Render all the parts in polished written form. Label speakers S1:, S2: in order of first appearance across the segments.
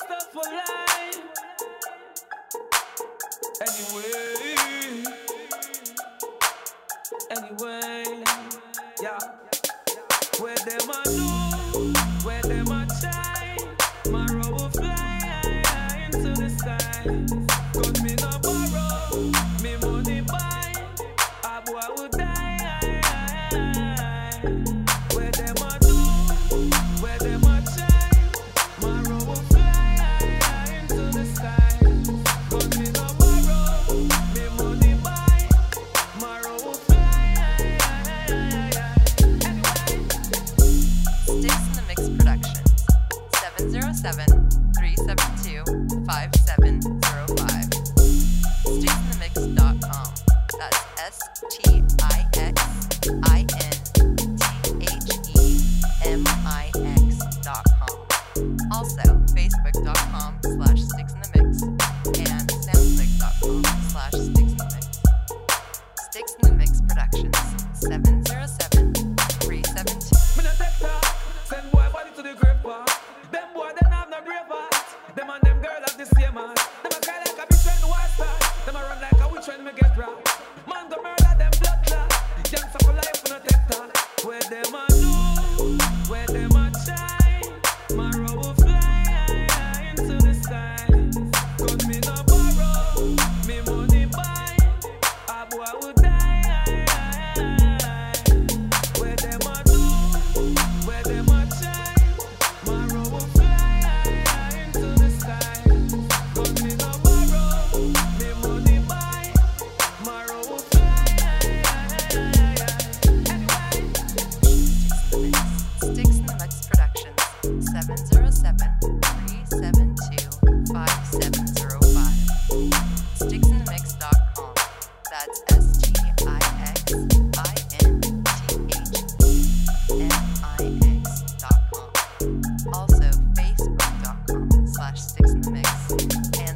S1: stuff for life. Anyway, yeah. Where them a do, where them a try, my road will fly into the sky. Cause me no borrow, me money buy, a boy will die. Where them a do, where them a try, my road will fly into the sky. Cause me no borrow, me money buy, my road will fly.
S2: Sticks in the Mix Productions, 707-372-5705. Sticksinthemix.com. That's STIXINTHEMIX.com. Also, Facebook.com/SticksInTheMix and SoundClick.com/SticksInTheMix. Sticks in the Mix Productions, 707-372.
S1: Me no take talk, send boy body to the grave park. Them boy them have no brave heart. Them and them girl have the same heart. Them a cry like a bitch when the war start. Them a run like a witch when me get robbed. Man go murder them blood clot. Young for life we no take talk. Where them a do, where them a try, my road will fly into the sky. Cause me no borrow, me money buy, a boy will die. Where them a do, where them a try, my road will fly into the sky. Cause me no borrow, me money buy, my road will fly.
S2: Sticks in the Mix Productions, 707-372-5705. Sticksinthemix.com. That's STIXINTHEMIX.com. Also, Facebook.com/SticksInTheMix and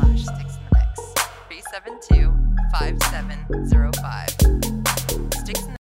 S2: SoundClick.com/SticksInTheMix. 372-5705. Sticks in